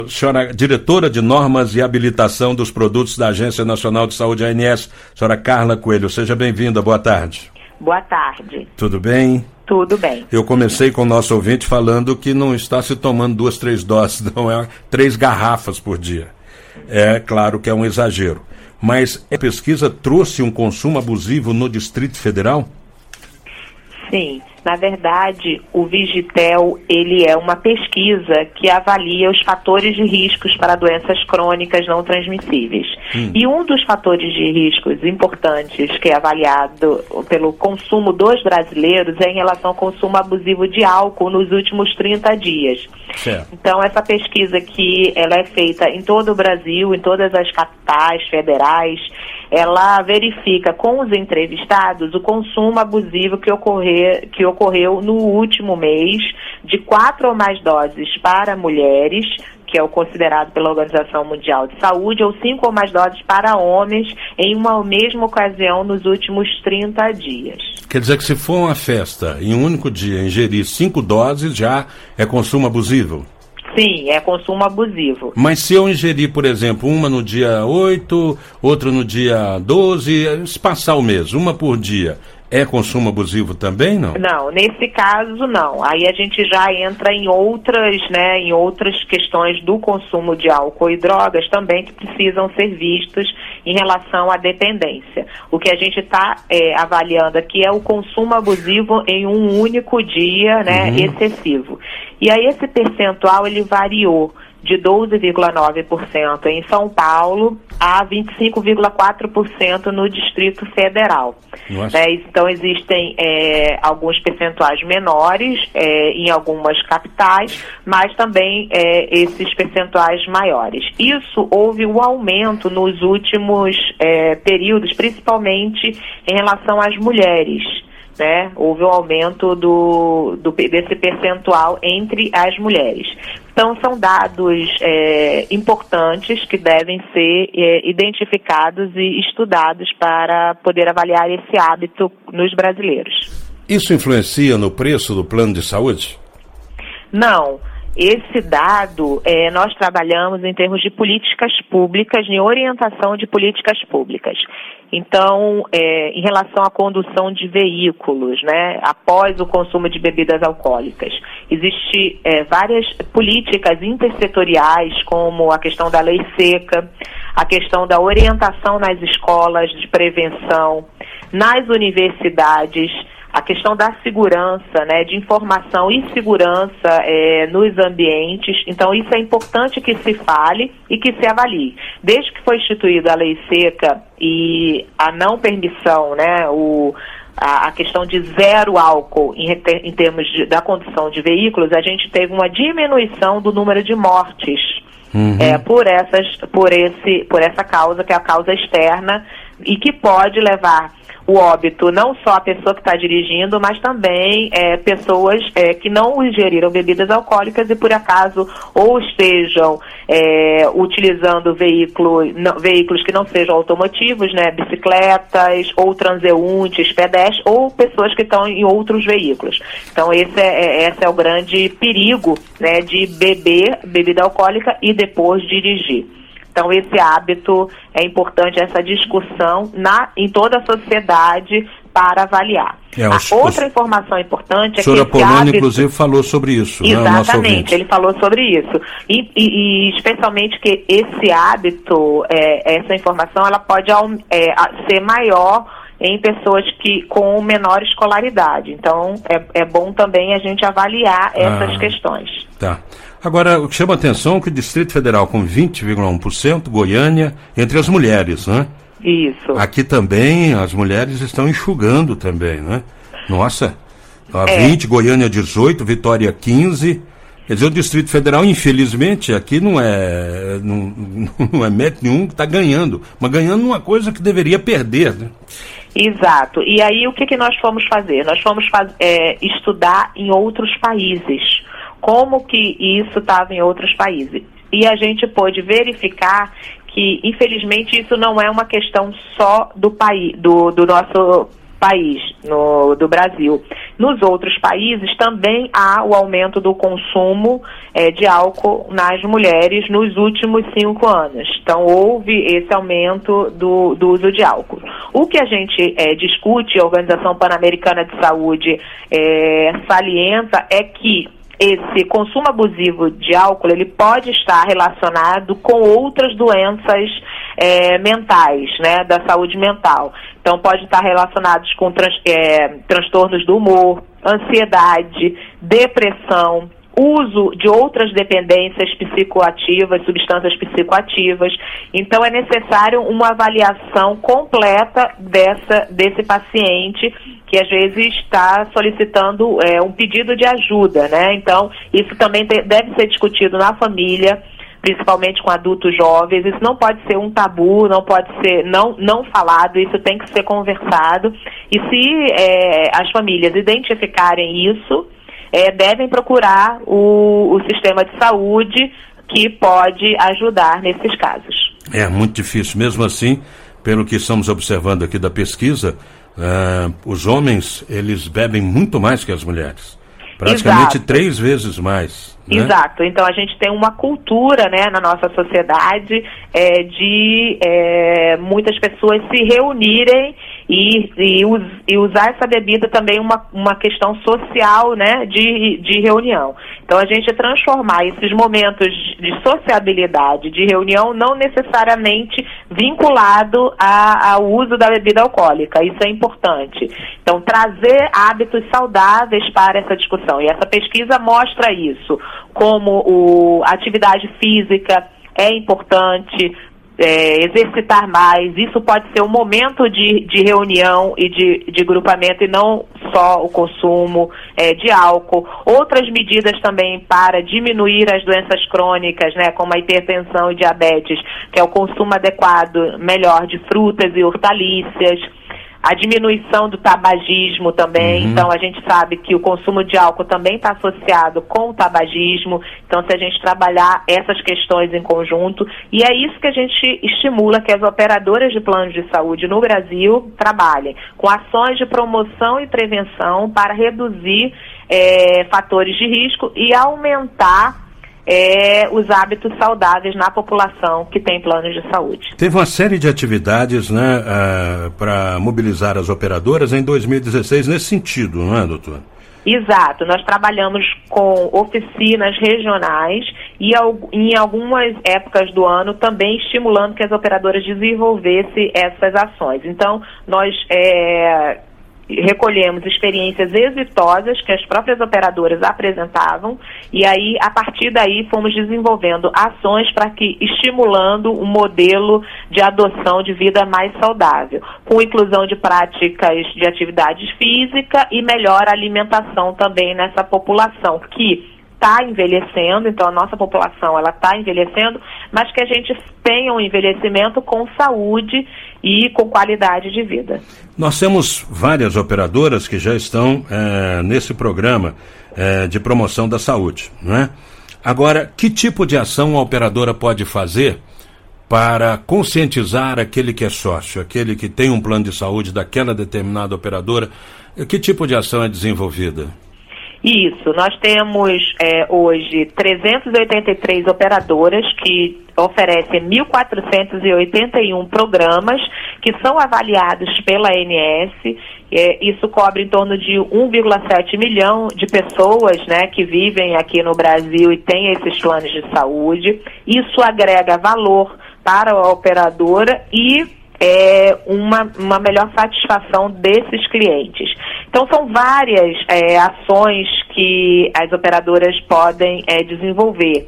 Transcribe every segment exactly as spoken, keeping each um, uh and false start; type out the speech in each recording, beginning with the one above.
Senhora, diretora de Normas e Habilitação dos Produtos da Agência Nacional de Saúde, A N S, senhora Carla Coelho, seja bem-vinda, boa tarde. Boa tarde. Tudo bem? Tudo bem. Eu comecei com o nosso ouvinte falando que não está se tomando duas, três doses, não é três garrafas por dia. É claro que é um exagero. Mas a pesquisa trouxe um consumo abusivo no Distrito Federal? Sim. Na verdade, o Vigitel, ele é uma pesquisa que avalia os fatores de riscos para doenças crônicas não transmissíveis. Hum. E um dos fatores de riscos importantes que é avaliado pelo consumo dos brasileiros é em relação ao consumo abusivo de álcool nos últimos trinta dias. Certo. Então, essa pesquisa aqui, ela é feita em todo o Brasil, em todas as capitais federais. Ela verifica com os entrevistados o consumo abusivo que, ocorrer, que ocorreu no último mês, de quatro ou mais doses para mulheres, que é o considerado pela Organização Mundial de Saúde, ou cinco ou mais doses para homens em uma mesma ocasião nos últimos trinta dias. Quer dizer que se for uma festa em um único dia ingerir cinco doses, já é consumo abusivo? Sim, é consumo abusivo. Mas se eu ingerir, por exemplo, uma no dia oito, outra no dia doze, se passar o mês, uma por dia, é consumo abusivo também, não? Não, nesse caso não. Aí a gente já entra em outras, né, em outras questões do consumo de álcool e drogas também que precisam ser vistos em relação à dependência. O que a gente está é, avaliando aqui é o consumo abusivo em um único dia, né, uhum. excessivo. E aí esse percentual ele variou de doze vírgula nove por cento em São Paulo a vinte e cinco vírgula quatro por cento no Distrito Federal. É, então existem é, alguns percentuais menores é, em algumas capitais, mas também é, esses percentuais maiores. Isso houve um aumento nos últimos é, períodos, principalmente em relação às mulheres. Né? Houve um aumento do, do, desse percentual entre as mulheres. Então, são dados é, importantes que devem ser é, identificados e estudados para poder avaliar esse hábito nos brasileiros. Isso influencia no preço do plano de saúde? Não. Esse dado, é, nós trabalhamos em termos de políticas públicas, em orientação de políticas públicas. Então, é, em relação à condução de veículos, né, após o consumo de bebidas alcoólicas, existem é, várias políticas intersetoriais, como a questão da lei seca, a questão da orientação nas escolas de prevenção, nas universidades, a questão da segurança, né, de informação e segurança é, nos ambientes. Então, isso é importante que se fale e que se avalie. Desde que foi instituída a lei seca e a não permissão, né, o, a, a questão de zero álcool em, em termos de, da condução de veículos, a gente teve uma diminuição do número de mortes uhum. é, por, essas, por, esse, por essa causa, que é a causa externa, e que pode levar o óbito não só a pessoa que está dirigindo, mas também é, pessoas é, que não ingeriram bebidas alcoólicas e por acaso ou estejam é, utilizando veículo, não, veículos que não sejam automotivos, né, bicicletas ou transeuntes, pedestres ou pessoas que estão em outros veículos. Então esse é, é, esse é o grande perigo, né, de beber bebida alcoólica e depois dirigir. Então, esse hábito é importante, essa discussão na, em toda a sociedade para avaliar. É, a os, outra os... informação importante é que esse Poloni, hábito... inclusive, falou sobre isso. Exatamente, né, ele falou sobre isso. E, e, e especialmente que esse hábito, é, essa informação, ela pode é, ser maior em pessoas que, com menor escolaridade. Então, é, é bom também a gente avaliar essas ah, questões. Tá. Agora, o que chama a atenção é que o Distrito Federal com vinte vírgula um por cento, Goiânia, entre as mulheres, né? Isso. Aqui também as mulheres estão enxugando também, né? Nossa, é. vinte, Goiânia dezoito, Vitória quinze. Quer dizer, o Distrito Federal, infelizmente, aqui não é, não, não é mérito nenhum que está ganhando, mas ganhando uma coisa que deveria perder, né? Exato. E aí, o que, que nós fomos fazer? Nós fomos faz, é, estudar em outros países. Como que isso estava em outros países. E a gente pôde verificar que, infelizmente, isso não é uma questão só do país, do, do nosso país, no, do Brasil. Nos outros países também há o aumento do consumo é, de álcool nas mulheres nos últimos cinco anos. Então, houve esse aumento do, do uso de álcool. O que a gente é, discute, a Organização Pan-Americana de Saúde é, salienta, é que esse consumo abusivo de álcool, ele pode estar relacionado com outras doenças é, mentais, né, da saúde mental. Então, pode estar relacionados com trans, é, transtornos do humor, ansiedade, depressão, uso de outras dependências psicoativas, substâncias psicoativas. Então, é necessário uma avaliação completa dessa, desse paciente que às vezes está solicitando é, um pedido de ajuda, né? Então, isso também te, deve ser discutido na família, principalmente com adultos jovens. Isso não pode ser um tabu, não pode ser não, não falado, isso tem que ser conversado. E se é, as famílias identificarem isso, é, devem procurar o, o sistema de saúde, que pode ajudar nesses casos. É muito difícil. Mesmo assim, pelo que estamos observando aqui da pesquisa, uh, os homens, eles bebem muito mais que as mulheres. Praticamente Exato. três vezes mais. Né? Exato. Então, a gente tem uma cultura, né, na nossa sociedade é, de é, muitas pessoas se reunirem e, e, us, e usar essa bebida também uma, uma questão social, né, de, de reunião. Então, a gente transformar esses momentos de sociabilidade, de reunião, não necessariamente vinculado a, ao uso da bebida alcoólica. Isso é importante. Então, trazer hábitos saudáveis para essa discussão. E essa pesquisa mostra isso, como o, a atividade física é importante, é, exercitar mais. Isso pode ser um momento de, de reunião e de, de grupamento, e não só o consumo é, de álcool. Outras medidas também para diminuir as doenças crônicas, né, como a hipertensão e diabetes, que é o consumo adequado, melhor, de frutas e hortaliças. A diminuição do tabagismo também. Uhum. Então, a gente sabe que o consumo de álcool também está associado com o tabagismo. Então, se a gente trabalhar essas questões em conjunto, e é isso que a gente estimula que as operadoras de planos de saúde no Brasil trabalhem, com ações de promoção e prevenção para reduzir é, fatores de risco e aumentar É, os hábitos saudáveis na população que tem planos de saúde. Teve uma série de atividades, né, uh, para mobilizar as operadoras em dois mil e dezesseis nesse sentido, não é, doutora? Exato. Nós trabalhamos com oficinas regionais e em algumas épocas do ano também estimulando que as operadoras desenvolvessem essas ações. Então, nós é, recolhemos experiências exitosas que as próprias operadoras apresentavam, e aí, a partir daí, fomos desenvolvendo ações para que, estimulando um modelo de adoção de vida mais saudável, com inclusão de práticas de atividade física e melhor alimentação também nessa população, que está envelhecendo. Então a nossa população ela está envelhecendo, mas que a gente tenha um envelhecimento com saúde e com qualidade de vida. Nós temos várias operadoras que já estão é, nesse programa é, de promoção da saúde, não é? Agora, que tipo de ação a operadora pode fazer para conscientizar aquele que é sócio, aquele que tem um plano de saúde daquela determinada operadora? Que tipo de ação é desenvolvida? Isso, nós temos é, hoje trezentas e oitenta e três operadoras que oferecem mil quatrocentos e oitenta e um programas que são avaliados pela A N S. É, isso cobre em torno de um vírgula sete milhão de pessoas, né, que vivem aqui no Brasil e têm esses planos de saúde. Isso agrega valor para a operadora e é, uma, uma melhor satisfação desses clientes. Então, são várias é, ações que as operadoras podem é, desenvolver,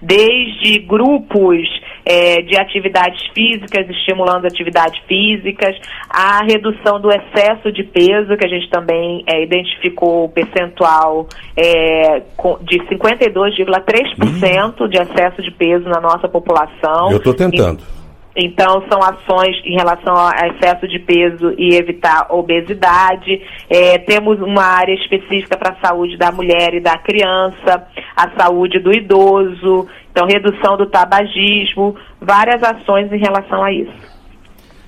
desde grupos é, de atividades físicas, estimulando atividades físicas, a redução do excesso de peso, que a gente também é, identificou o percentual é, de cinquenta e dois vírgula três por cento de excesso de peso na nossa população. Eu estou tentando. E, Então, são ações em relação ao excesso de peso e evitar obesidade. É, temos uma área específica para a saúde da mulher e da criança, a saúde do idoso, então redução do tabagismo, várias ações em relação a isso.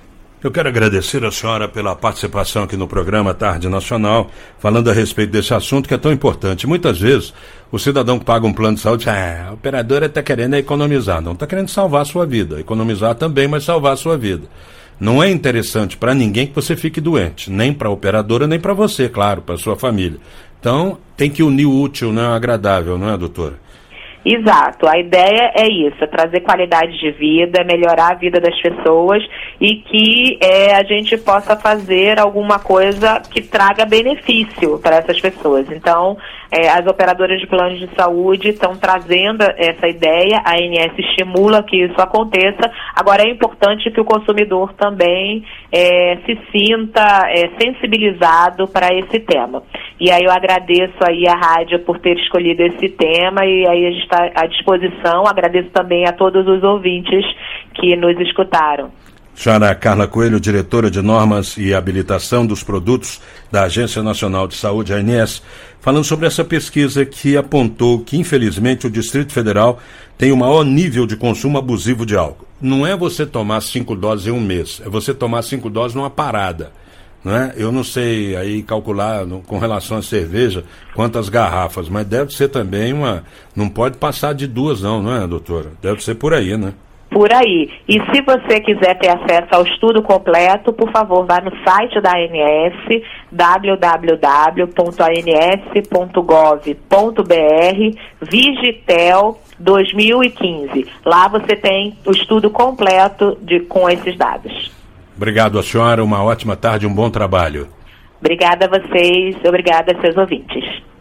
Eu quero agradecer a senhora pela participação aqui no programa Tarde Nacional, falando a respeito desse assunto que é tão importante. Muitas vezes, o cidadão que paga um plano de saúde diz, ah, a operadora está querendo economizar. Não, está querendo salvar a sua vida. Economizar também, mas salvar a sua vida. Não é interessante para ninguém que você fique doente, nem para a operadora, nem para você, claro, para a sua família. Então, tem que unir o útil, não é o agradável, não é, doutora? Exato, a ideia é isso, é trazer qualidade de vida, melhorar a vida das pessoas e que é, a gente possa fazer alguma coisa que traga benefício para essas pessoas. Então, é, as operadoras de planos de saúde estão trazendo essa ideia, a ANS estimula que isso aconteça. Agora é importante que o consumidor também é, se sinta é, sensibilizado para esse tema. E aí eu agradeço aí a rádio por ter escolhido esse tema e aí a gente está à disposição. Agradeço também a todos os ouvintes que nos escutaram. Senhora Carla Coelho, diretora de Normas e Habilitação dos Produtos da Agência Nacional de Saúde, A N S, falando sobre essa pesquisa que apontou que, infelizmente, o Distrito Federal tem o maior nível de consumo abusivo de álcool. Não é você tomar cinco doses em um mês, é você tomar cinco doses numa parada. Não é? Eu não sei aí calcular no, com relação à cerveja quantas garrafas, mas deve ser também uma... Não pode passar de duas não, não é, doutora? Deve ser por aí, né? Por aí. E se você quiser ter acesso ao estudo completo, por favor, vá no site da A N S, w w w ponto a n s ponto gov ponto b r, Vigitel dois mil e quinze. Lá você tem o estudo completo de, com esses dados. Obrigado a senhora, uma ótima tarde, um bom trabalho. Obrigada a vocês, obrigada a seus ouvintes.